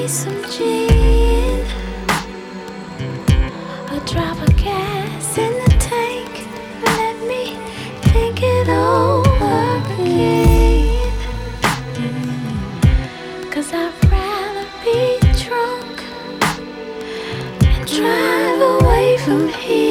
some gin, a drop of gas in the tank. Let me think it over again. 'Cause I'd rather be drunk and drive away from here.